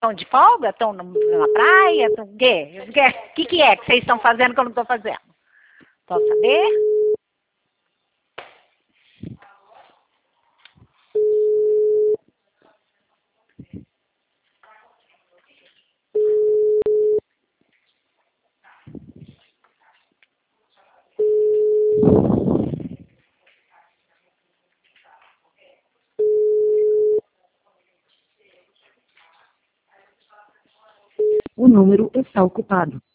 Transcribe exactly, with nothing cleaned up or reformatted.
Estão de folga? Estão na praia? Estão o quê? O quê? que, que é que vocês estão fazendo que eu não estou fazendo? Posso saber? O número está ocupado.